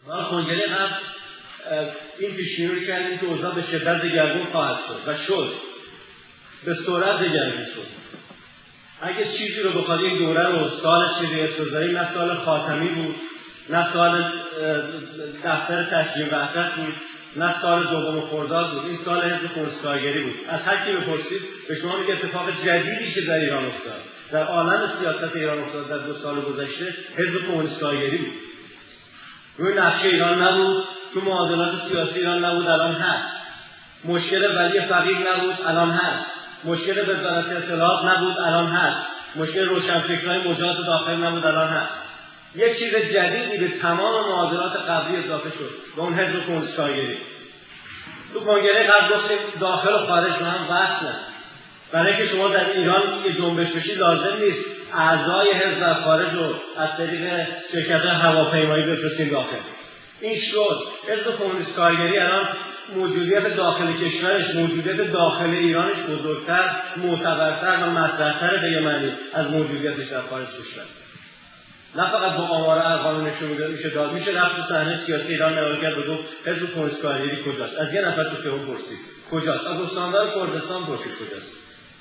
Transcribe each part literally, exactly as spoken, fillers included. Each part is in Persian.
ما کنگره هم این پیش‌بینی رو کردیم که اوضاع به شدت دگرگون خواهد شد و شد. به سرعت دگرگون شد. اگه چیزی رو بخواد این دوره رو سال چیزی ابتدایی نه سال خاتمی بود، نه سال دفتر تشکیل وحدت بود، نه سال دوم خرداد بود، این سال حزب کمونیست‌کارگری بود. از هر کی بپرسید به شما میگه اتفاق جدیدی که در ایران افتاد، در عالم سیاست ایران افتاد در دو سال گذشته حزب کمونیست‌کارگری بود. روی نقشه ایران نبود، تو معادلات سیاسی ایران نبود، الان هست. مشکل ولی فقید نبود، الان هست. مشکل وزارت اطلاعات نبود، الان هست. مشکل روشنفکرهای مجاز داخل نبود، الان هست. یک چیز جدیدی به تمام معادلات قبلی اضافه شد و اون حزب کمونیست‌کارگری. تو کنگره قبل گفتیم داخل و خارج با هم وصلن. برای اینکه شما در ایران یه جنبش بشید لازم نیست اعضای حزب در خارج رو از طریق شرکت هواپیمایی بفرستیم داخل. این شد. حزب کمونیست‌کارگری الان موجودیت داخل کشورش، موجودیت داخل ایرانش بزرگتر، معتبرتر و مطرح‌تر به یه معنی از موجودیتش در خارج کشور. نه فقط با آمار ارقام نشون میشه داد، میشه رفت تو صحنه سیاسی ایران نگاه کرد و گفت حزب کمونیست‌کارگری کجاست؟ از یه نفر تو خیابون پرسید کجاست؟ از استاندار کردستان پرسید کجاست؟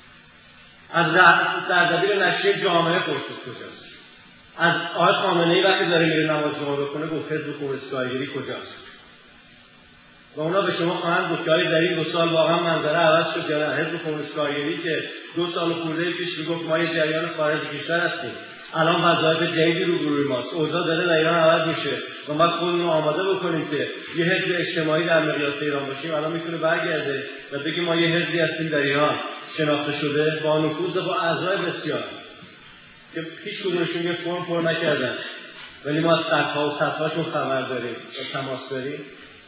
از سردبیر نشریه جامعه پرسید کجاست؟ از آقای خامنه‌ای وقتی داره میره نماز جمعه بخونه گفت حزب کمونیست‌کارگری کجاست؟ و اونا به شما خواهند گفت که آیا در این دو سال واقعا منظره عوض شد یا نه؟ حزب کمونیست‌کارگری که دو سال خورده پیش میگفت ما یه جریان خارج کشور هستیم، الان وظایف جدیدی رو روی ماست، اوضاع داره در ایران عوض میشه و ما خودمون رو آماده بکنیم که یه حزب اجتماعی در مقیاس ایران باشیم. الان میتونه برگرده و بگه ما یه حزبی هستیم در ایران شناخته شده با نفوذ و با اعضای بسیار که هیچ کدومشون یه فرم پر نکردن ولی ما از صدها و صدهاشون خبر داریم و تماس داریم.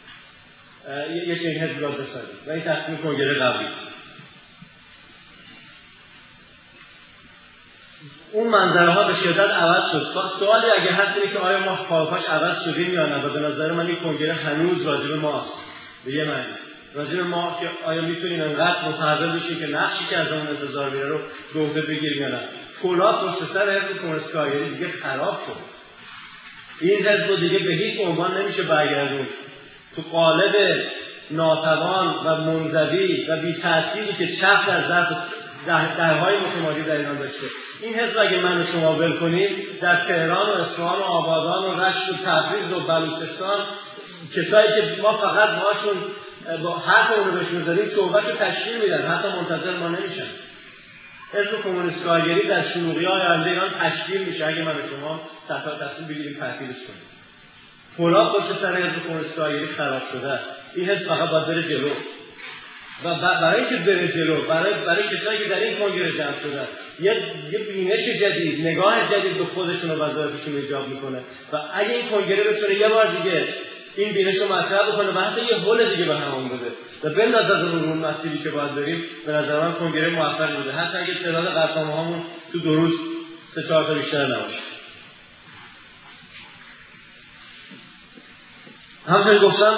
یه چنین حزب را بسازیم و این تصمیم کنگره قبلی. اون منظره ها به شدت عوض شد. سوالی اگه هست اینه که آیا ما پاپاش عوض شدیم یا نه؟ و به نظر من این کنگره هنوز راجع به ماست. به یه معنی راجع به ما که آیا میتونیم انقدر متحول بشیم که نقشی که از اون انتظار میره رو به عهده بگیریم یا نه. فولاد پشت سر حزب کمونیست‌کارگری دیگه خراب شد. این حزب دیگه به هیچ عنوان نمیشه برگردون تو قالب ناتوان و منزوی و بی تأثیری که چپ در ظرف درهای متمادی در ایران داشته. این حزب اگه من و شما ول کنیم در تهران و اصفهان و آبادان و رشت و تبریز و بلوچستان کسایی که ما فقط باشون با حرف اون رو بهشون داریم صحبت رو تشکیل میدن، حتی منتظر ما نمیشن. حزب کمونیست‌کارگری در شلوغی‌های آینده ایران تشکیل میشه اگه من و شما تحت تصمیم بگیریم تعطیلش کنیم. فولاد پشت سر حزب کمونیست‌کارگری خراب شده. این حزب فقط باید بره جلو. و برای اینکه بره جلو، برای برای کسایی که در این کنگره جمع شدن، یه یه بینش جدید، نگاه جدید به خودشون و وظایفشون ایجاب میکنه و اگه این کنگره بتونه یه بار دیگه این بینش رو مطرح بکنه و حتی یه حل دیگه به همون بده و بندازه از اون مسیری که باید بریم، به نظر من کنگره موفق بوده. حتی اگه تعداد قطعنامه‌هامون تو دو روز سه چهار تا بیشتر نباشه. همچنین گفتم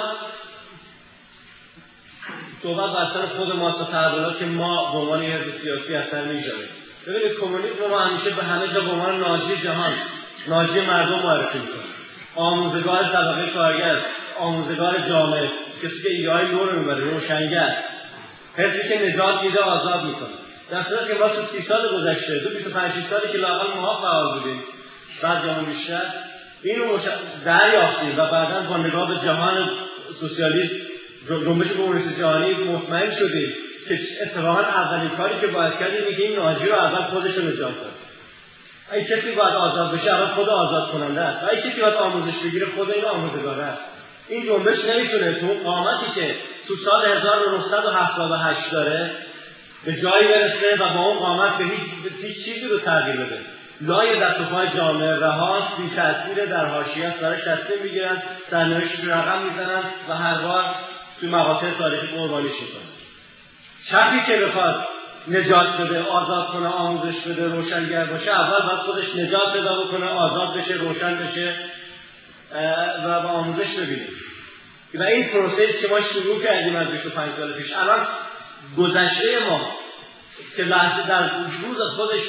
صحبت بر خود ماست و تحولات که ما به عنوان یه حزب سیاسی اثر می‌ذاریم. ببینید کمونیسم ما همیشه به همه جا به عنوان ناجی جهان، ناجی مردم معرفی می‌کنه. آموزگار طبقه کارگر، آموزگار جامعه، کسی که ایده‌های نو رو می‌بره، روشنگر، حزبی که نجات میده، آزاد می‌کنه. در صورتی که ما تو سی سال گذشته، تو بیست و پنج سالی که لااقل ما فعال بودیم، بعضیامون بیشتر، اینو دریافتیم و بعداً با نگاه به جهان سوسیالیسم جنبش کمونیست جهانی مطمئن شدیم که اتفاقا اولین کاری که باید کردیم اینه که این ناجی رو اول خودش رو نجات داد. اگه کسی باید آزاد بشه اول خود آزاد کننده است. اگه کسی باید آموزش بگیره خود این آموزگار است. این جنبش نمیتونه تو قامتی که تو سال هزار و نهصد و هفتاد و هشت داره به جایی برسه و با اون قامت به هیچ هیچ چیزی رو تغییر بده. لای دست و پای جامعه رهاست، بی تأثیر، در حاشیه است، داره تصمیم میگیرن، سرنوشتش رو رقم میزنن و هر بار توی مقاطع تاریخی قربانیش میکنه. چپی که بخواد نجات بده، آزاد کنه، آموزش بده، روشنگر باشه، اول باید خودش نجات پیدا بکنه، آزاد بشه، روشن بشه و با آموزش ببینه. و این پروسه که ما شروع کردیم از بیست و پنج سال پیش، الان گذشته ما که لحظه در روز خودش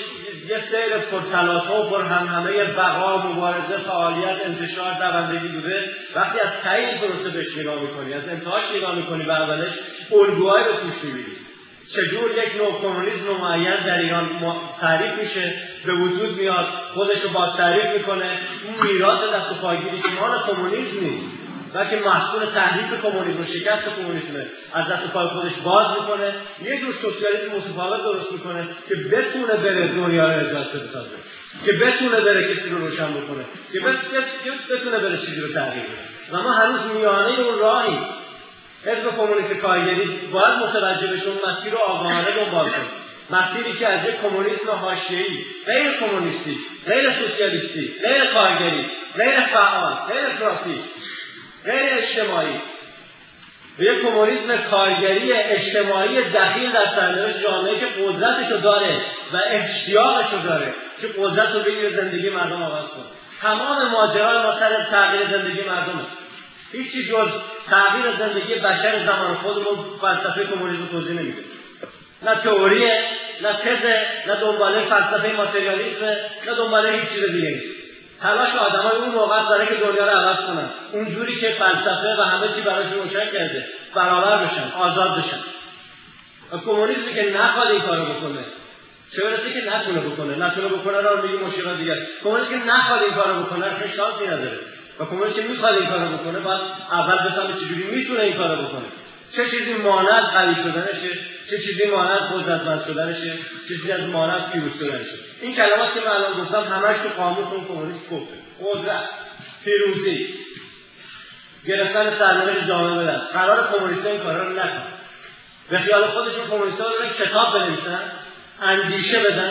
یه سیر پرتلاطم و پر همهمه بقا، مبارزه، فعالیت، انتشار، دوندگی بوده. وقتی از تایید پروسه بهش نگاه میکنی، از انتهاش نگاه میکنی، به اولش الگوهای رو توش میبینی. چجور یک نوع کمونیسم معین در ایران تعریف میشه، به وجود میاد، خودش رو باز تعریف میکنه. اون میراث دست و پاگیری که مال کمونیسم نیست، بلکه محصول تحریف کمونیسم و شکست کمونیسم از دست و پای خودش باز میکنه، یه جور سوسیالیسم متفاوت درست میکنه که بتونه بره دنیا رو نجات بده، که بتونه بره کسی رو روشن بکنه، که بتونه بره چیزی رو تغییر بده. و ما هنوز میانه اون راهی. حزب کمونیست کارگری باید متوجه بشه اون مسیر رو آگاهانه دنبال کنه، مسیری که از یک کمونیسم حاشیه‌ای، غیر کمونیستی، غیر سوسیالیستی، غیر کارگری، غیر فعال، غیر افراطی، غیر اجتماعی، به یک کمونیسم کارگری اجتماعی دخیل در سرنوشت جامعه که قدرتشو داره و اشتیاقشو داره که قدرت رو بگیره زندگی مردم عوض کنه. تمام ماجرای ما سر تغییر زندگی مردمه. هیچی جز تغییر زندگی بشر زمان خودمون فلسفه کمونیسم توضیح نمیده. نه تئوریه، نه تزه، نه دنباله فلسفه ماتریالیسم، نه دنباله هیچ چیز دیگه نیست. تلاش آدمای اون موقع داره که دنیا رو عوض کنن، اونجوری که فلسفه و همه چی براشون روشن کرده، برابر بشن، آزاد بشن. و کمونیسمی که نخواد این کارو بکنه، چه برسه که نتونه بکنه، نتونه بکنه رو میگیم مشکلات دیگه. کمونیستی که نخواد این کارو بکنه، اصلا شانسی نداره. و کمونیستی که میخواد این کارو بکنه، باید اول بفهمه چجوری میتونه این کارو بکنه. چه چیزی مانع از قوی شدنشه، چه چیزی مانع از قدرتمند شدنشه، چه چیزی از مانع از پیروز شدنشه. این کلمات که من الان گفتم همش تو قاموس اون کمونیست گفته. قدرت، پیروزی، گرفتن سرنوشت جامعه به دست. قرار کمونیست‌ها این کارا رو نکنن. به خیال خودشون کمونیست‌ها رو کتاب بنویسن، اندیشه بدن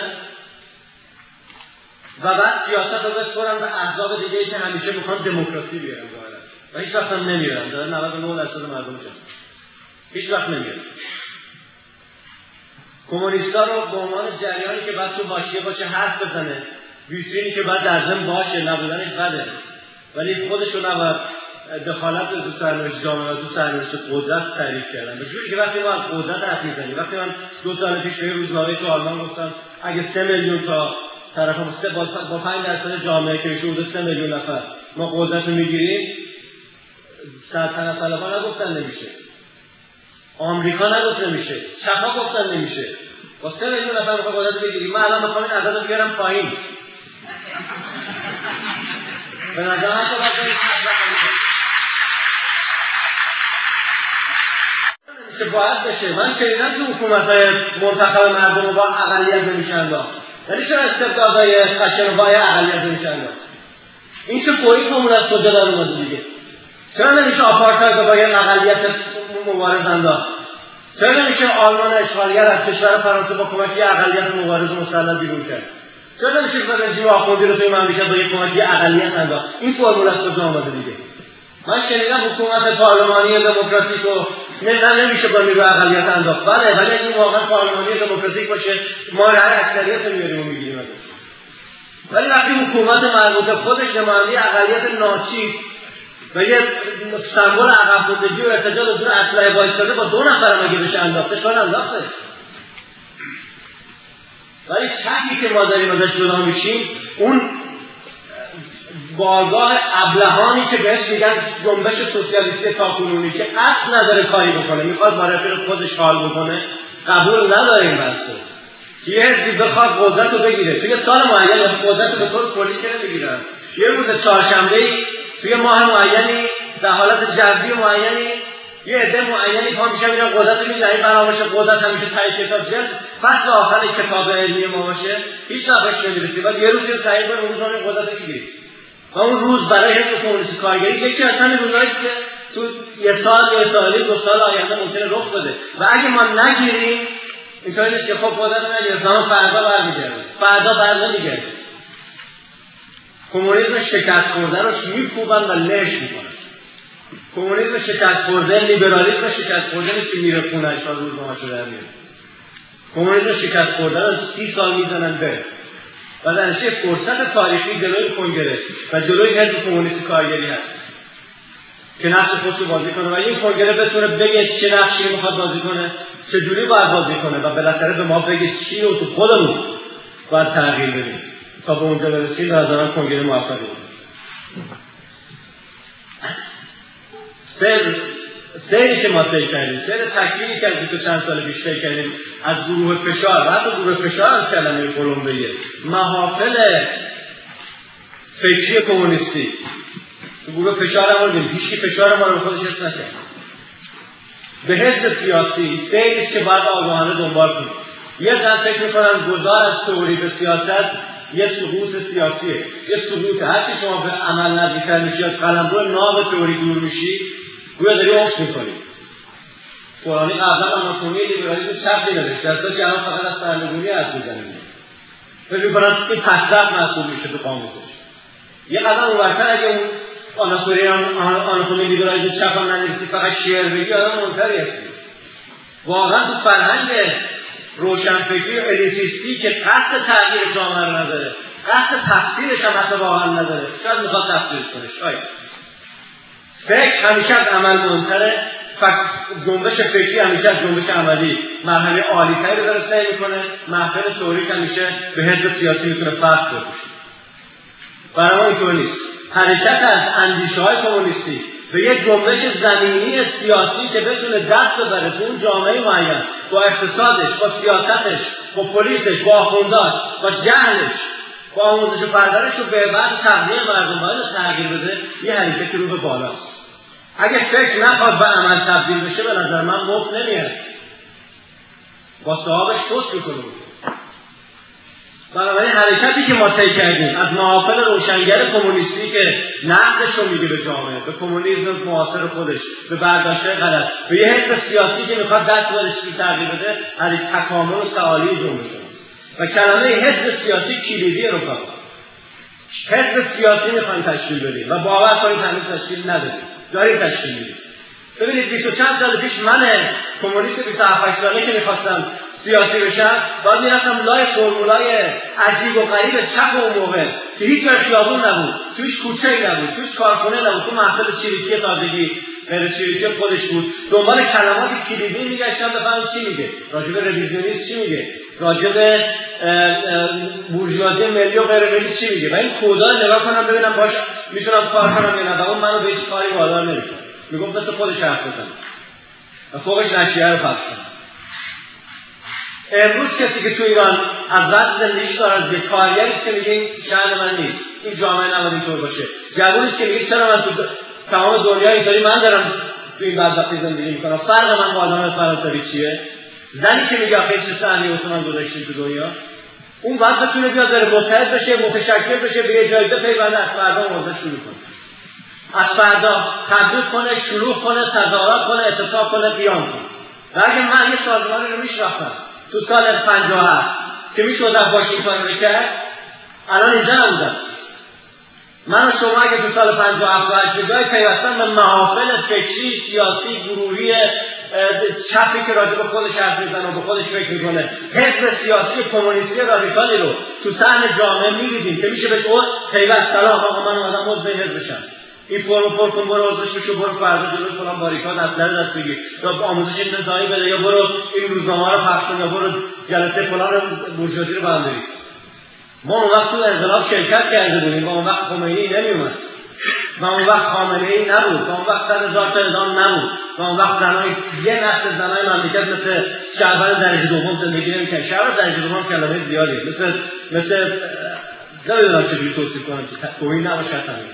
و بعد سیاست رو بسپرن به احزاب دیگه‌ای که همیشه میخوان دموکراسی بیارن ظاهرا. و هیچ وقت هم نمیارن. دارن نود و نه درصد مردم جان. هیچ وقت نمیارن. کمونیست‌ها رو به عنوان جریانی که بعد تو حاشیه باشه حرف بزنه، ویترینی که بعد در ضمن باشه، نبودنش بده، ولی خودش رو نباید دخالت به تو سرنوشت جامعه و تو سرنوشت قدرت تعریف کردن. به جوری که وقتی ما از قدرت حرف میزنیم، وقتی من دو سال پیش به روزنامه تو آلمان گفتم اگه سه میلیون تا طرف سه با با پنج درصد جامعه که میشه حدود سه میلیون نفر ما قدرت رو میگیریم، سلطنت طلبها نگفتن نمیشه، آمریکا نگفت نمیشه، چپا گفتن نمیشه. با سه میلیون نفر میخواد قدرت بگیریم. من الان میخوام این عدد رو بیارم پایین. به نظر من تو که باید بشه. من شنیدم که حکومت‌های منتخب مردم رو با اقلیت نمیشن داد. ولی چرا استبدادهای خشن با اقلیت نمیشن داد؟ این چه گویی کمون از کجا در اومده دیگه؟ چرا نمیشه آپارتاید با یه اقلیت مبارز انداخت؟ چرا نمیشه آلمان اشغالگر از کشور فرانسه با کمک یه اقلیت مبارز مسلح بیرون کرد؟ چرا نمیشه که رژیم آخوندی رو توی مملکت با یه کمک یه اقلیت انداخت؟ این فرمول از کجا آمده دیگه؟ من شنیدم حکومت پارلمانی دموکراتیک رو نه نمیشه با نیروی اقلیت انداخت. بله، ولی این واقعا پارلمانی دموکراتیک باشه ما رأی اکثریت رو میاریم و میگیریم ازش. ولی وقتی حکومت مربوطه خودش نماینده اقلیت ناچیز و یه سمبل عقب ماندگی و ارتجاع به دور اسلحه وایستاده با دو نفر هم اگه بشه انداخته شاید انداخته. ولی شکی که ما داریم ازش جدا میشیم اون بارگاه ابلهانی که بهش میگن جنبش سوسیالیستی تاکنونی که اصل نداره کاری بکنه، میخواد با رفیق خودش حال بکنه، قبول نداره این بحثو. یه حزبی بخواد قدرت رو بگیره توی سال معین یا قدرت رو به طور کلی که نمیگیرن، یه روز چهارشنبه‌ای توی ماه معینی در حالت جوی معینی یه عده معینی پا میشه میگن قدرت رو میگیرن، بنابراین قدرت همیشه تایید کتاب جلد فصل آخر کتاب علمی ما باشه هیچ نفعش نمیرسی. بعد یه روزی رو تایید کنه اون روز قدرت رو بگیری و اون روز برای حزب کمونیست کارگری یکی از همین روزایی که تو یه سال یه سالی دو سال آینده ممکنه رخ بده و اگه ما نگیریم اینطوری نیست که خب قدرت نگیریم فردا برمیگرده، فردا برنمیگرده. کمونیسم شکست خورده رو میکوبن و لش میکنن. کمونیسم شکست خورده، لیبرالیسم شکست خورده نیست که میره خونه‌اش تا روزنامه‌شو در میاره. کمونیسم شکست خورده رو سی سال میزنن بره و در نتیجه فرصت تاریخی جلوی کنگره و جلوی حزب کمونیست کارگری هست که نقش خودش رو بازی کنه و این کنگره بتونه بگه چه نقشی میخواد بازی کنه، چه جوری باید بازی کنه و بالاخره به ما بگه چی رو تو خودمون باید تغییر بدیم تا به اونجا برسیم. به نظرم کنگره موفقی بود. سر سری که ما طی کردیم، سر تکلیمی که از بیست و چند سال پیش طی کردیم از گروه فشار و حتی گروه فشار از کلمه کلمبیه، محافل فکری کمونیستی تو گروه فشار هم بودیم. هیچکی فشار ما رو به خودش حس نکرد. به حزب سیاسی سریش که باید آگاهانه دنبال کنیم. یه زن فکر میکنم گذار از تئوری به سیاست یه سقوط سیاسیه، یه سقوط. هرچی شما به عمل نزدیکتر میشی از قلمرو ناب تئوری دور میشی گویا داری افت میکنی. فلانی قبلا آناتومی لیبرالیسم چپ نمیداشت، در صورتی که الان فقط از سرنگونی حرف میزنه. فکر میکنم این پسرد محسوب میشه تو قاموسش. یه قدم اونورتر اگه اون آناتومی آناتومی لیبرالیسم چپ هم ننویسی فقط شعر بگی آدم منتری هستی. واقعا تو فرهنگ روشنفکری و الیتیستی که قصد تغییر جامعه رو نداره، قصد تفسیرش هم حتی واقعا نداره، شاید میخواد تفسیرش کنه. شاید فکر همیشه از عمل مهمتره. جنبش فکری همیشه از جنبش عملی مرحله عالی‌تری رو داره سعی میکنه. محفل تئوریک همیشه به حزب سیاسی میتونه فرق بپوشه. برای ما اینطور نیست. حرکت از اندیشه‌های کمونیستی به یک جنبش زمینی سیاسی که بتونه دست ببره تو اون جامعه معین، با اقتصادش، با سیاستش، با پلیسش، با آخونداش، با جهلش، با آموزش و پرورش و به بعد تغذیه مردم باید تغییر بده، یه حرکت رو به بالاست. اگه فکر نخواد به عمل تبدیل بشه به نظر من مفت نمیاد، با صاحبش فوت میکنه. بنابراین حرکتی که ما طی کردیم از محافل روشنگر کمونیستی که نقدش رو میگه به جامعه، به کمونیسم معاصر خودش، به برداشت‌های غلط، به یه حزب سیاسی که میخواد دست بره چیزی تغییر بده، از تکامل و تعالی جنبش است. و کلمه حزب سیاسی کلیدی رفقا. حزب سیاسی میخوایم تشکیل بدیم و باور کنید هنوز تشکیل ندادیم، داریم تشکیل میدیم. ببینید بیست و چند سال پیش من کمونیست بیست و هفت ساله که میخواستم سیاسی بشم باید میرفتم لای فرمولای عجیب و غریب چپ اون موقع که هیچ جای خیابون نبود، توش کوچه‌ای نبود، توش کارخونه نبود، تو محفل چریکی تازگی غیر چریکی خودش بود، دنبال کلمات کلیدی میگشتم بفهمم چی میگه، راجع به رویزیونیسم چی میگه، راجع به بورژوازی ملی و غیر ملی چی میگه و این کدا نگاه کنم ببینم باش میتونم کار کنم یا نه. اون منو به هیچ کاری وادار نمیکنه، میگم مثل خودش حرف بزنه و فوقش نشریه رو پخش کنه. امروز کسی که تو ایران از وقت زندگیش داره از یک کارگریست که میگه این شأن من نیست، این جامعه نباید اینطور باشه، جوونیست که میگه چرا من تو تمام دنیا اینطوری من دارم تو این بدبختی زندگی میکنم، فرق من با آدم فرانسوی چیه؟ زنی که میگه آخه چه صحنه‌ای واسه من گذاشتین تو دنیا، اون بعد بتونه بیاد بره متحد بشه، متشکل بشه، به یه جایزه پیونده از فردا موضوع شروع کنه، از فردا تبدیل کنه، شروع کنه، تظاهرات کنه، اعتصاب کنه، قیام کنه. و اگه من یه سازمانی رو میشناختم تو سال پنجاه و هفت که میشد از واشنگتن میکرد، الان اینجا نبودم. من و شما اگه تو سال پنجاه و هفت و هشت جای پیوستن به محافل فکری، سیاسی، گروهی چپی که راجع به خودش حرف میزنه و به خودش فکر میکنه، حزب سیاسی کمونیستی رادیکالی رو تو صحن جامعه می‌دیدیم که میشه بهش اون پیوست سلام آقا من اومدم عضو این حزب بشم، این فرمو پر کن، برو عضوش بشو، برو فردا جلوی فلان باریکاد اسلحه دست بگیر، یا آموزش انتزاعی بده، یا برو این روزنامه رو پخش کن، یا برو جلسه فلان بورژوازی رو برداری. ما اون وقت تو انقلاب شرکت کرده بودیم و اون وقت خمینی نمیومد و اون وقت خامنه‌ای نبود و اون وقت صد هزار تا اعدام نبود و اون وقت زنای یه نسل زنای مملکت مثل شهروند درجه دوم زندگی نمی‌کردن. شهروند درجه دوم کلمه زیادیه، مثل مثل نمیدونم چجوری توصیف کنم که توهین نباشه. همین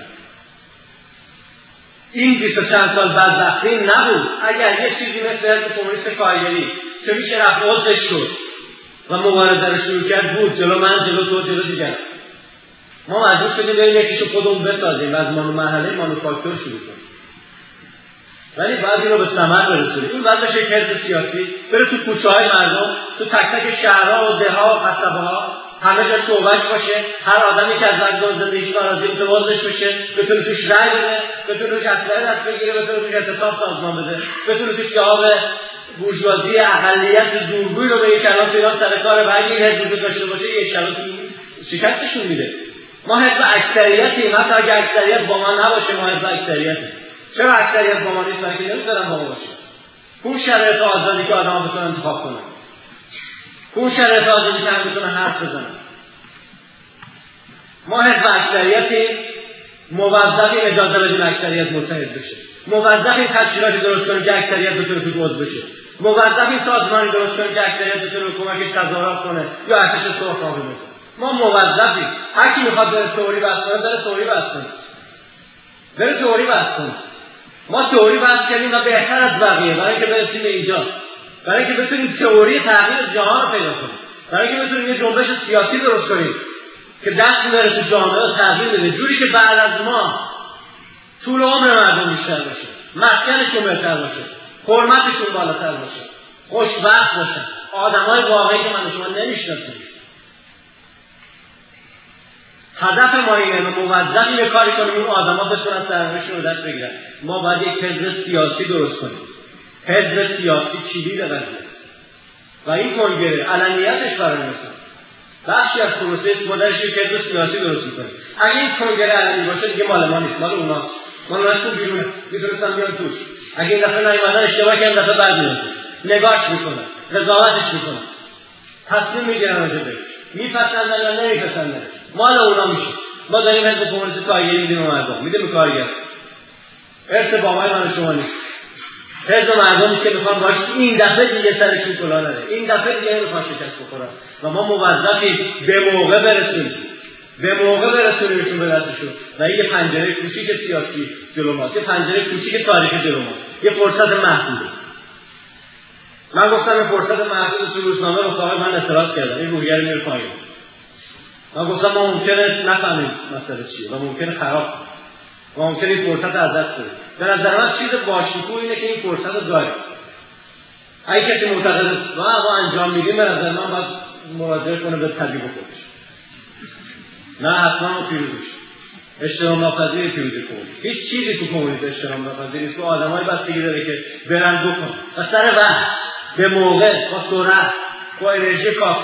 این بیست و چند سال بدبختی نبود. اگر یه چیزی مثل حزب کمونیست کارگری که میشه رفت عضوش شد و مبارزه رو شروع کرد بود، جلو من، جلو تو، جلو دیگر، ما مجبور شدیم بریم یکیشو خودمون بسازیم و از مانو مرحله مانوفاکتور شروع کنیم. ولی باید این رو به ثمر برسونیم. این باید بشه که حزب سیاسی بره تو کوچه‌های مردم، تو تک تک شهرها و ده‌ها و قصبه‌ها، همه جا شعبه‌اش باشه، هر آدمی که از رنگ زندگیش ناراضی باشه وضعش بشه، بتونه توش رأی بده، بتونه توش اسلحه دست بگیره، بتونه توش اعتصاب سازمان بده، بتونه توش جواب بورژوازی اقلیت زورگوی رو به یک کلام پیدا سر کار و اگه این حزب وجود داشته باشه یه شبه شکستشون میده. ما حزب اکثریتیم، حتی اگه اکثریت با ما نباشه ما حزب اکثریتیم. چرا اکثریت با ما نیست؟ برای نمیذارم با ما باشه. اون شرایط آزادی که آدم‌ها بتونن انتخاب کنن، اون شرایط آزادی که هم بتونن حرف بزنن، ما حزب اکثریتیم، موظفیم اجازه بدیم اکثریت متحد بشه، موظفیم تشکیلاتی درست کنیم که اکثریت بتونه توش عضو بشه، موظفیم سازمانی درست کنیم که اکثریت بتونه به کمکش تظاهرات کنه یا ارتش سرخ نابود کنه. ما موظفیم. هر کی میخواد بره تئوری بحث کنه بره تئوری بحث کنه، بره تئوری بحث کنه. ما تئوری بحث کردیم و بهتر از بقیه برای اینکه برسیم به اینجا، برای اینکه بتونیم تئوری تغییر جهان رو پیدا کنیم، برای اینکه بتونیم یه جنبش سیاسی درست کنیم که دست می‌بره تو جامعه تغییر بده، جوری که بعد از ما طول عمر مردم بیشتر باشه، مسکنشون بهتر باشه، حرمتشون بالاتر باشه، خوشبخت باشن، آدمای واقعی که من شما نمی‌شناسیم. هدف ما اینه موظفیم یه کاری کنیم اون آدما بتونن سرنوشتشون رو دست بگیرن. ما باید یک حزب سیاسی درست کنیم. حزب سیاسی کلید قضیه و این کنگره علنیتش برای مثلا بخشی از پروسه مدرش یک حزب سیاسی درست می‌کنیم. اگه این کنگره علنی باشه دیگه مال ما نیست، مال اوناست. مال اوناست تو بیرونه، می‌تونستن بیان توش. اگه این دفعه نیومدن اشتباه کردن دفعه بعد میاد. نگاش میکنن، قضاوتش میکنن. تصمیم میگیرن راجع بهش. میپسندن یا نمیپسندن. مال اونا میشه. ما داریم حزب کمونیست کارگری میدیم به مردم، میدیم به کارگر. ارث بابای من شما نیست. حزب مردمی که میخوان باش این دفعه دیگه سرشون کلاه نره، این دفعه دیگه نمیخوان شکست بخورن و ما موظفیم به موقع برسیم، به موقع برسونیمشون به دستشون و این یه پنجره کوچیک سیاسی جلو ماست، یه پنجره کوچیک تاریخی جلو ماست، یه فرصت محدوده. من گفتم این فرصت محدود تو روزنامه رو صاحب من اعتراض کردم، این روحیه رو میره پایین. من گفتم ما ممکنه نفهمیم مسئله چیه و ممکنه خراب کنیم و ممکنه این فرصت از دست بدیم. به نظر من چیز باشکوه اینه که این فرصت رو داریم. اگه کسی معتقده ما ما انجام میدیم به نظر من باید مراجعه کنه به طبیب خودش. نه حتما ما پیروز میشیم. اجتناب ناپذیر پیروزی کمونیست. هیچ چیزی تو کمونیسم اجتناب ناپذیر نیست. تو آدمای بستگی داره که برن بکن و سر وقت به موقع با سرعت با انرژی کافی.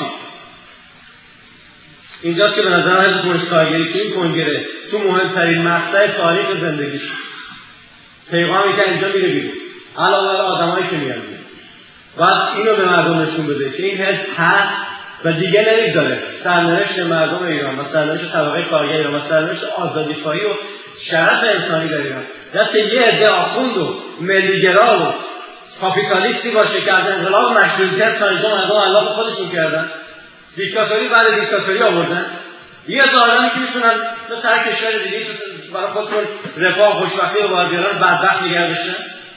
اینجاست که به نظر من حزب کمونیست کارگری تو این کنگره تو مهمترین مقطع تاریخ زندگیش پیغامی که اینجا میره بیرون علاوه بر آدمایی که میان بیرون باید اینو به مردم نشون بده که این حزب هست و دیگه نمیذاره سرنوشت مردم ایران و سرنوشت طبقه کارگر ایران و سرنوشت آزادیخواهی و شرف انسانی در ایران دست یه عده آخوند و ملیگرا و کاپیتالیستی باشه که از انقلاب مشروطیت تا اینجا مردم علاقه خودشون کردن، دیکتاتوری بعد دیکتاتوری آوردن. یه آدمی که میتونن مثل هر کشور دیگه برای خودشون رفاه و خوشبختی و باردیاران بدبخت نگه بشن،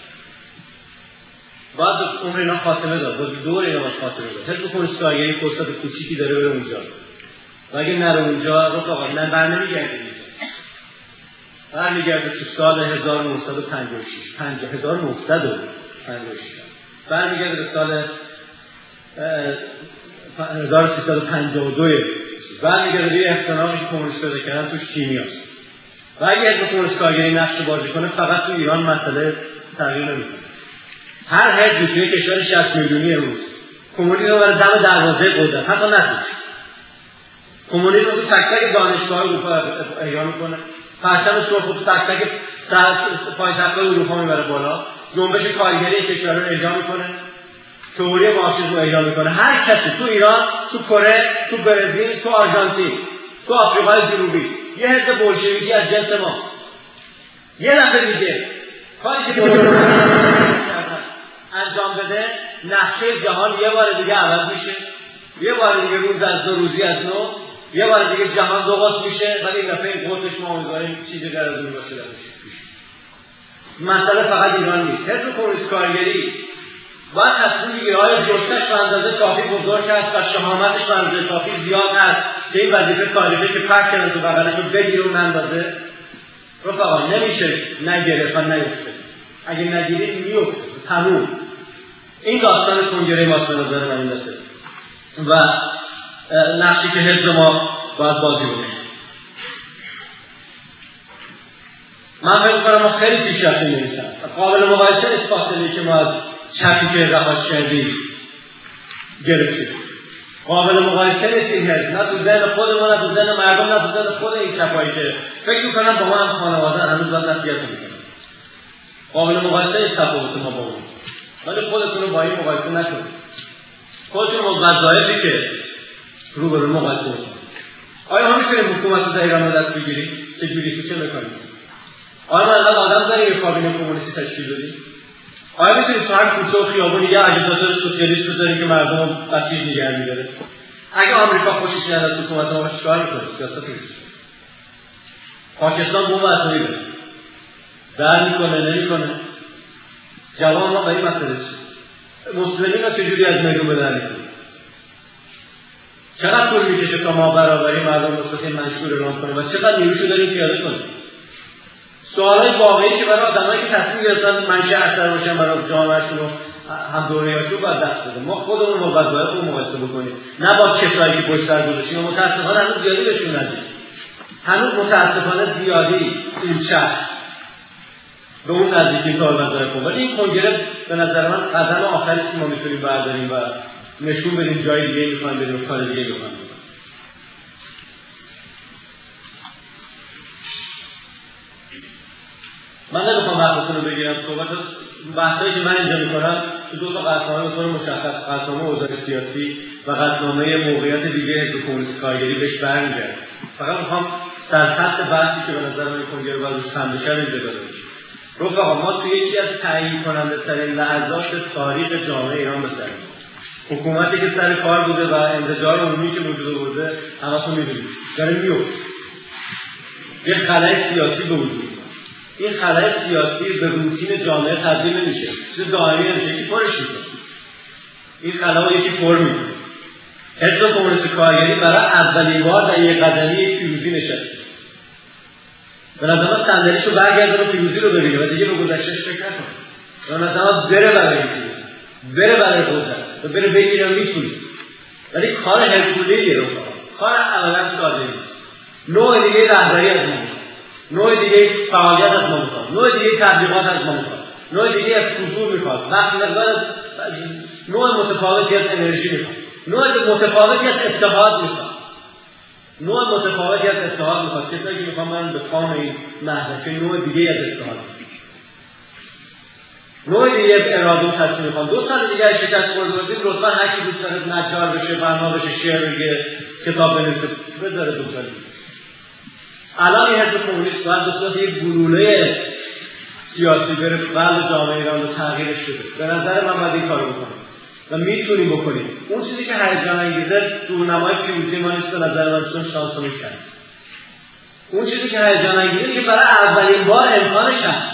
باید عمر اینا خاتمه داد، باید دور اینا باید خاتمه داد. حزب کمونیست کارگری فرصت کوچیکی داره بره اونجا و اگه نره اونجا رفاقا نه برنمیگرده اینجا، برمیگرده تو سال هزار و نهصد و پنجاه و شش هزار و نهصد و پنجاه و شش برمیگرده به سال هزار و سیصد و پنجاه و دو برمیگرده به یه اختناقی که کمونیست پیدا کردن توش کیمیاست و اگه حزب کمونیست کارگری نقش بازی کنه فقط تو ایران مسئله تغییر نمیکنه. هر حزبی توی کشور شصت میلیونی امروز کمونیسم رو برای دم دروازه قدرت حتی نتوش کمونیسم رو تو تک تک دانشگاه اروپا احیا میکنه، پرچم سرخ رو تو تک تک پایتخت‌های اروپا میبره بالا، جنبش کارگری کشور رو احیا میکنه، تئوری مارکسیسم رو احیا میکنه. هر کسی تو ایران، تو کره، تو برزیل، تو آرژانتین، تو آفریقای جنوبی یه حزب بولشویکی از جنس ما یه نفر دیگه کاری که انجام بده نقشه جهان یه بار دیگه عوض میشه، یه بار دیگه روز از دو روزی از نو، یه بار دیگه جهان دو قطب میشه ولی این دفعه این قطبش ما امیدواریم چیزی غیر از اون باشه. مسئله فقط ایران نیست. حزب کمونیست کارگری باید تصمیم بگیره آیا جرأتش به اندازه کافی بزرگ است و شهامتش به اندازه کافی زیاد است که این وظیفه تاریخی که پرت کردن تو بغلش رو بگیره اون اندازه. رفقا نمیشه نگرفت و نیفته، اگه نگیرید میفته تموم. این داستان کنگره ماست به نظر من این دسته و نقشی که حزب ما باید بازی بکنیم. من فکر می‌کنم ما خیلی پیشرفته می‌رسیم. قابل مقایسه نیست فاصله‌ای که ما از چپی که رهاش کردیم گرفتیم. قابل مقایسه نیست این حزب، نه تو ذهن خودمون، نه تو ذهن مردم، نه تو ذهن خود این چپایی که فکر می‌کنم با ما هم خانواده هنوز باید نصیحت می‌کنن. قابل مقایسه نیست تفاوت ما با اون. ولی خودتون رو با این مقایسه نکنید. خودتون رو با وظایفی که رو به رو مقایسه کنید. آیا ما میتونیم حکومت رو در ایران رو دست بگیریم؟ چجوری؟ تو چه مکانیزمی؟ آیا ما الان آدم داریم یه کابینه کمونیستی تشکیل بدیم؟ آیا میتونیم تو هر کوچه و خیابون یه اجیتاتور سوسیالیست بذاریم که مردم رو بسیج نگه می‌داره؟ اگه آمریکا خوشش نیاد از حکومت ما چیکار می‌کنه؟ سیاست می‌کنه. پاکستان بمب اتمی داره. در می‌کنه نمی‌کنه. جواب ما به این مسئله چیه؟ مسلمین ها چجوری از میدون به در می‌کنه؟ چقدر طول می‌کشه تا ما برابری مردم مستقیم منشور اعلام کنیم و چقدر نیروشو داریم پیاده کنیم؟ سوالای واقعی که برای آدمایی که تصمیم گرفتن منشأ اثر باشن برای جامعهشون و هم دوره‌هاشون باید دست بده. ما خودمون رو باید با اون مقایسه بکنیم، نه با کسایی که پشت سر گذاشتیم. متأسفانه هنوز زیادی بهشون ندیم. هنوز متأسفانه زیادی این شهر به اون نزدیکی کار نظر کن. ولی این کنگره به نظر من قدم آخری که ما میتونیم برداریم و نشون بدیم جای دیگه میخوایم بریم و کار دیگه میخوایم. من نمیخوام وقتتون رو بگیرم. صحبت بحثایی که من اینجا میکنم تو دو تا قطعنامه به طور مشخص، قطعنامه اوضاع سیاسی و قطعنامه موقعیت دیگه حزب کمونیست کارگری بهش برمیگرده. فقط میخوام سرخط بحثی که به نظر من کنگره باید روش خم بشه اینجا داده بشه. رفقا ما توی یکی از تعیین کننده ترین لحظات تاریخ جامعه ایران بسریم. حکومتی که سر کار بوده و انزجار عمومی که وجود آورده همتون میدونید داره میفته. یه خلای سیاسی به وجود. این خلای سیاسی به روتین جامعه تبدیل نمیشه. چیز دائمی نمیشه، یکی پرش میشه. این خلا یکی پر میشه. حزب کمونیست کارگری برای اولین بار در یک قدمی پیروزی نشسته. به نظرم صندلیشو برگردونه و پیروزی رو ببینه و دیگه به گذشتهش فکر نکنه. به نظرم بره برای پیروزی، بره برای قدرت و بره بگیره میتونه. ولی کار هرکوله‌ایه رو کار عملا ساده نیست. نوع دیگه رهبری از ما میخواد، نوع دیگه فعالیت از ما میخواد، نوع دیگه تبلیغات از ما میخواد، نوع دیگه از حضور میخواد، وقت مقدار نوع متفاوتی از انرژی میخواد، نوع متفاوتی از اتحاد میخواد. نوع متفاوتی از اتحاد میخواد. کسایی که میخوام من به کام این محضر که نوع دیگه از اتحاد میخواد، نوع دیگه از اراده و تصمیم میخوام. دو سال دیگه شکست خورده بودیم لطفا هر کی دوست داره نجار بشه، بنا بشه، شعر بگه، کتاب بنویسه، بذاره دو سال دیگه. الان این حزب کمونیست باید به صورت یک گلوله سیاسی بره قلب جامعه ایران رو تغییرش بده. به نظر من باید این کارو بکنیم و میتونیم بکنیم. اون چیزی که هیجان انگیزه دورنمای پیروزی ما نیست، به نظر من چون شانس رو میکنه. اون چیزی که هیجان انگیزه که برای اولین بار امکانش هست،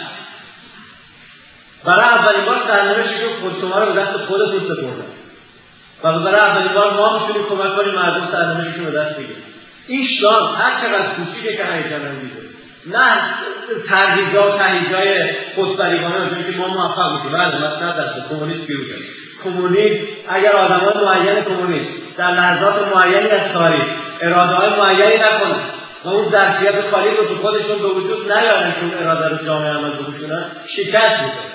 برای اولین بار سرنوشتش رو خود شما رو به دست خودتون سپردن و برای اولین بار ما میتونیم کمک کنیم مردم سرنوشتشون رو به دست بگیرن. این شانس هر چقدر کوچیکه که هیجان انگیزه، نه تهیجا و تهیجای خودفریبانه اونجوری که ما موفق بودیم. بله مثلا دست کمونیست پیروز شد. کمونیست اگر آدمای معین کمونیست در لحظات معینی از تاریخ اراده‌های معینی نکنن و اون ظرفیت خالی رو تو خودشون به وجود نیارن که اون اراده رو جامعه عمل بکنن، شکست می‌خوره.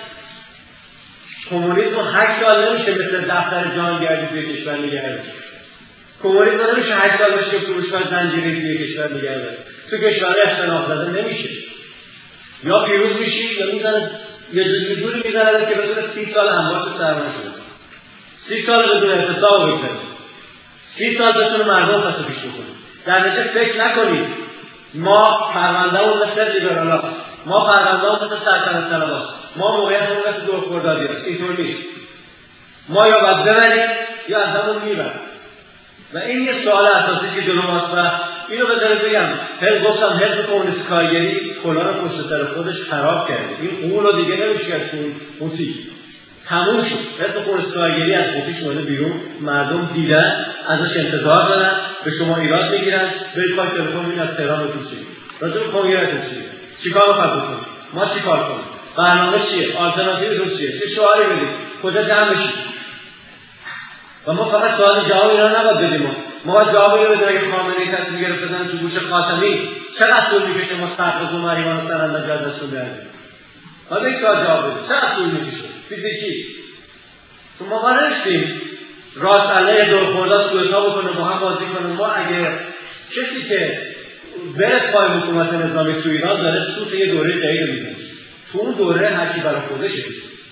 کمونیسم هشت سال نمیشه مثل دفتر جهانگردی توی کشور نگه داشت. کمونیسم نمیشه هشت سال بشه که فروشگاه زنجیره‌ای توی کشور نگه داشت. تو کشورهای اختلاف زده نمیشه. یا پیروز میشی یا میزنه یه جوری میزنه که بدون سی سال هموارش سرمایه شده. سی سال بدون اعتصاب بگذاره. سی سال بتونه مردم پس پیش بکنه. در نتیجه فکر نکنید ما پرونده‌مون مثل لیبرالاست، ما پرونده‌مون مثل سلطنت طلباست، ما موقعیتمون مثل دورخوردادیاست. اینطور نیست. ما یا باید ببریم یا از همون میبریم. و این یه سوال اساسی که جلو ماست و اینو بذارید بگم. هر گفتم حزب کمونیست کارگری کلا رو پشت سر خودش خراب کرده. این اون رو دیگه نمیشه کرد که اونتی تموم شد. حزب کمونیست کارگری از خودش اومده بیرون، مردم دیدن، ازش انتظار دارن، به شما ایراد میگیرن، برید پاک تلفن ببینید از تهران بهتون چیه. راجع به کنگرهتون چیه؟ چیکار می‌خواید بکنید؟ ما چیکار کنیم؟ برنامه چیه؟ آلترناتیوتون چیه؟ چه شعاری بدید؟ کجا جمع بشید؟ و ما فقط سوال جواب اینا نباید بدیم. ما جواب اینو بدیم اگه خامنه‌ای تصمیم گرفت بزنه تو گوش خاتمی چقدر طول میکشه ما سرباز و مریوان و سرندج از دستون بیاریم. حالا این سوال جواب بدیم چقدر طول میکشه؟ فیزیکی تو ما قرار نشتیم راست علیه دورخورداد سوءتا بکنه با هم بازی کنه. ما اگه کسی که بره پای حکومت نظامی تو ایران داره سوت یه دوره جدید میزنه، تو اون دوره هرکی برای خودشه.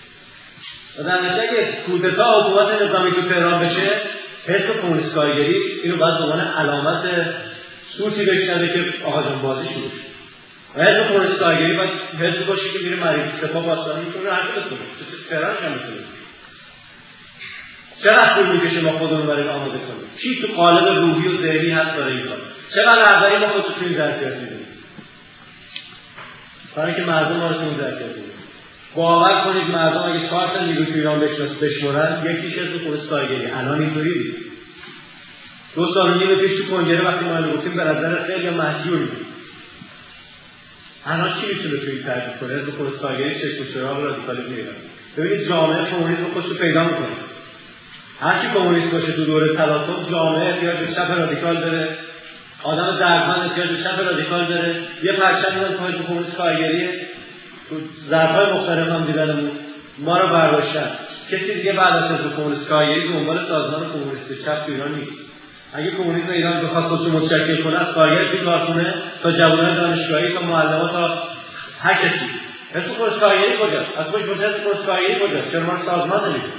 و در نتیجه اگه کودتا حکومت نظامی تو تهران بشه، حزب کمونیست کارگری اینو باید به عنوان علامت صوتی بشنوه که آقا جان بازی شروع شد. و حزب کمونیست کارگری باید حزب باشه که میره مریض سپاه باستانی میکنه هر چه بکنه فرارش هم میتونه. چقدر طول میکشه ما خودمون برای آماده کنیم؟ چی تو قالب روحی و ذهنی هست برای این کار؟ چقدر اولی ما خودمون تو این ظرفیت میدونیم؟ برای اینکه مردم ما رو تو این ظرفیت میدونیم. باور کنید مردم اگه چهار تا نیروی تو ایران بشمرن یکیش حزب کمونیست کارگری. الان اینطوری بود. دو سال و نیم پیش تو کنگره وقتی ما اینو گفتیم به نظر خیلی مهجور بود. الان کی میتونه توی تعریف کنه؟ حزب کمونیست کارگری چشم و چراغ رادیکالیسم ایران. ببینید جامعه کمونیسم خودش رو پیدا میکنه. هر کی کمونیست باشه تو دوره تلاطم جامعه احتیاج به چپ رادیکال داره. آدم دردمند احتیاج به چپ رادیکال داره. یه پرچم میدن تو حزب کمونیست کارگری تو ظرف‌های مختلف هم دیدنمون ما رو برداشتن. کسی دیگه بعد از حزب کمونیست کارگری دنبال سازمان کمونیست چپ تو ایران نیست. اگه کمونیسم ایران بخواد خودش رو متشکل کنه از کارگر توی کارخونه تا جوانان دانشگاهی تا معلمان تا هر کسی حزب کمونیست کارگری کجاست؟ از خودش پرسید حزب کمونیست کارگری کجاست؟ چرا ما رو سازمان نمی‌کنه؟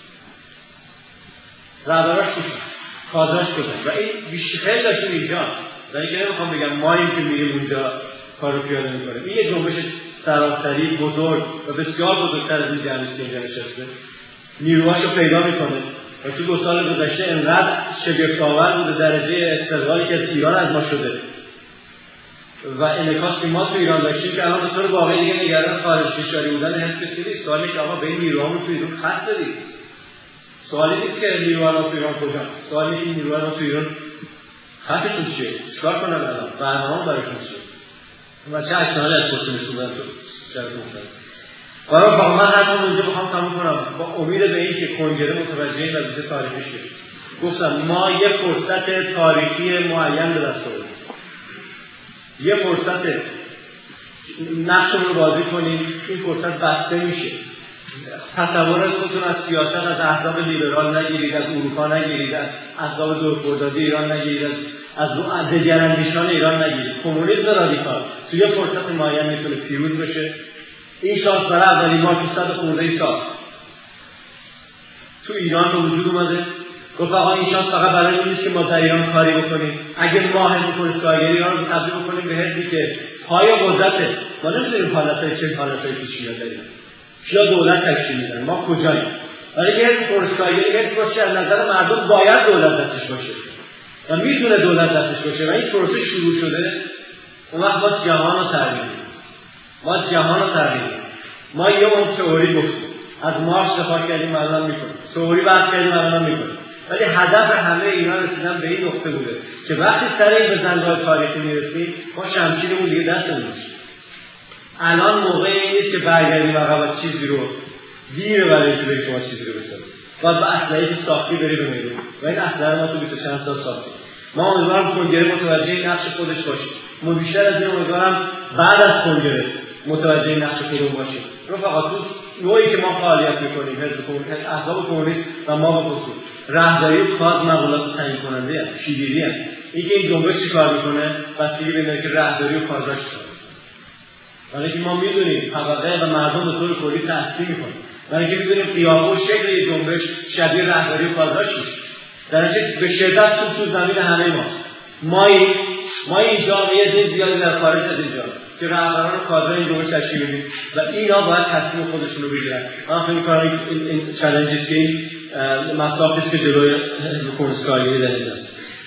رهبراش کجاست؟ کادرش کجاست؟ و این بیشتر خیلی داشتیم اینجا. و اینکه نمیخوام بگم ما این که میریم اونجا کار رو پیاده می‌کنیم. این یه جنبش سراسری بزرگ و بسیار بزرگتر از این جمعیت که اینجا نشسته. نیروهاشو پیدا می‌کنه. و تو دو سال گذشته انقدر شگفت‌آور بوده درجه استقلالی که از ایران از ما شده و انعکاسی ما تو ایران داشتیم که الان به طور واقعی دیگه نگران خارج کشوری بودن حزب سیاسی سوالی که آقا به این نیروها تو ایران خط دادید. سوالی نیست که نیروها تو ایران کجا، سوالی این نیروها تو ایران خطشون چیه؟ چیکار کنن الان؟ برنامه براشون چیه؟ و چه اشکالی از خودشون نشون دادن تو شرط مختلف. برای واقعا من حرفم اونجا بخوام تموم کنم با امید به این که کنگره متوجه این وظیفه تاریخیش بشه. گفتم ما یه فرصت تاریخی معین به دست آوردیم. یه فرصت نقشمون رو بازی کنیم، این فرصت بسته میشه. تصور خودتون از سیاست از احزاب لیبرال نگیرید، از اروپا نگیرید، از احزاب دورخوردادی ایران نگیرید، از از دگراندیشان ایران نگیرید. کمونیسم رادیکال تو یه فرصت معین میتونه پیروز بشه. این شانس برای اولین بار تو صد خورده سال تو ایران به وجود اومده. گفت آقا این شانس فقط برای اون نیست که ما در ایران کاری بکنیم. اگه ما حزب کمونیست کارگری ایران رو تبدیل بکنیم به حزبی که پای قدرته، ما نمی‌دونیم حالتهای چه حالتهای پیش میاد در ایران. کیا دولت تشکیل میدن؟ ما کجاییم؟ برای اینکه حزب کمونیست کارگری حزب باشه از نظر مردم باید دولت دستش باشه و میتونه دولت دستش باشه و این پروسه شروع شده. اون وقت ما جهان رو تغییر میدیم. ما جهان رو تغییر میدیم. ما یه اون تئوری گفتیم از مارکس دفاع کردیم الان میکنیم، تئوری بحث کردیم الان میکنیم، ولی هدف همه اینا رسیدن به این نقطه بوده که وقتی سر این به زنگاه تاریخی میرسیم ما شمشیرمون دیگه دستمون نیست. الان موقع این نیست که برگردیم عقب چیزی رو دیره برای اینکه به شما چیزی رو بسازیم. باید با اسلحه‌ای که ساختی بری به میدون و این اسلحه ما تو بیست و چند سال ساختیم. ما امیدوارم کنگره متوجه نقش خودش باشه. ما بیشتر از این امیدوارم بعد از کنگره متوجه نقش خودمون باشیم. رفقا تو نوعی که ما فعالیت میکنیم حزب کمونیست احزاب کمونیست و ما به خصوص راهداری کاز مقولات تعیین کننده ام شیویری ام اینکه این جنبش چیکار میکنه بستگی به اینه که راهداری و کازاش چیکار. ولی که ما میدونیم طبقه و مردم به طور کلی تأثیر میکنه. ولی که میدونیم قیافه و شکل این جنبش شبیه راهداری و کازاش میشه. درجه به شدت تو تو زمین همه ماست. ما این ما این جامعه زیادی در خارج از اینجا که رهبران کادر این جنبش تشکیل میدیم و اینا باید تصمیم خودشون رو بگیرن. من فکر می‌کنم این چالنجی که این مسائلی که جلوی حزب کمونیست کارگری در اینجاست.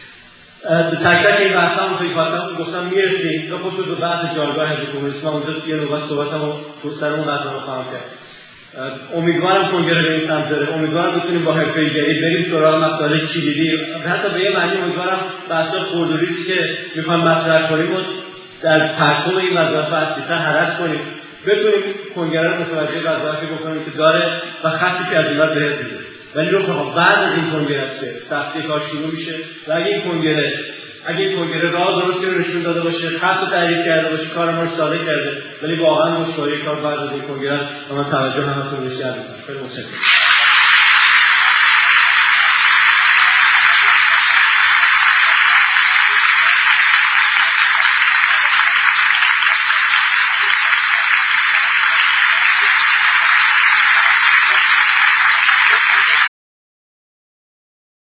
به تک تک این بحثام توی فاصله گفتم میرسیم تا خود به بحث جایگاه حزب کمونیست ما اونجا یه نوبت صحبتمو تو سرمون برنامه خواهم کرد. امیدوارم کنگره به این سمت بره. امیدوارم بتونیم با حرفه‌ای‌گری بریم سراغ مسائل کلیدی. حتی به یه معنی امیدوارم بحث‌های خوردوریزی که می‌خوام مطرح کنیم و در پرتو این وظایف اصلی‌تر هرس کنیم. بتونیم کنگره رو متوجه وظایفی بکنیم که داره و خطی که از این به حزب میده. ولی رو بعد از این کنگره است که سختی کار شروع میشه و اگه این کنگره اگه این کنگره راه درستی رو نشون داده باشه، خط رو تعریف کرده باشه، کار ما رو ساده کرده، ولی واقعا مشواره کار بعد از این کنگره و من توجه همتون رو جلب می‌کنم. خیلی متشکرم.